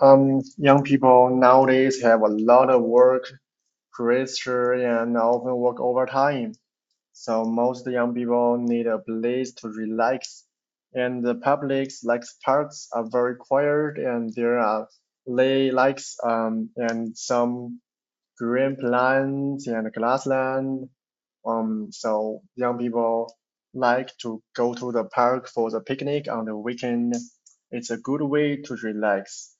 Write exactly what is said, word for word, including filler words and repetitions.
Um, young people nowadays have a lot of work, pressure, and often work overtime. So most young people need a place to relax. And the publics like parks are very quiet, and there are lay likes um and some green plants and grassland. Um, so young people like to go to the park for the picnic on the weekend. It's a good way to relax.